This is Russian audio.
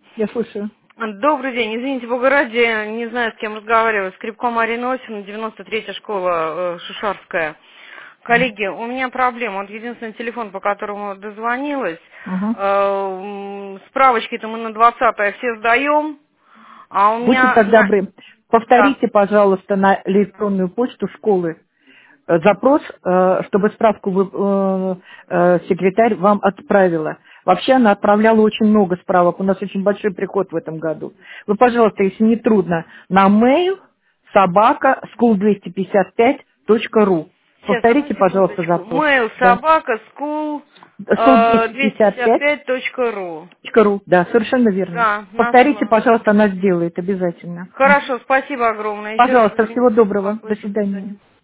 Я слушаю. Добрый день. Извините, Бога ради, не знаю, с кем разговариваю. Скрипко Марина Осина, 93-я школа Шушарская. Коллеги, у меня проблема. Вот единственный телефон, по которому дозвонилась. Ага. Справочки-то мы на 20-е все сдаем, а у Будьте меня так добры. Да. Повторите, пожалуйста, на электронную почту школы запрос, чтобы справку секретарь вам отправила. Вообще она отправляла очень много справок. У нас очень большой приход в этом году. Вы, пожалуйста, если не трудно, на mail собака school255.ru. Сейчас, одну Повторите, пожалуйста, секундочку. запрос. Mail Да. собака school School255.ru. 255.ru. Да, совершенно верно. Да, Повторите, нашла. пожалуйста, она сделает обязательно. Хорошо, спасибо огромное. Еще раз Пожалуйста, всего извините за доброго. До беспокойство. До свидания. свидания.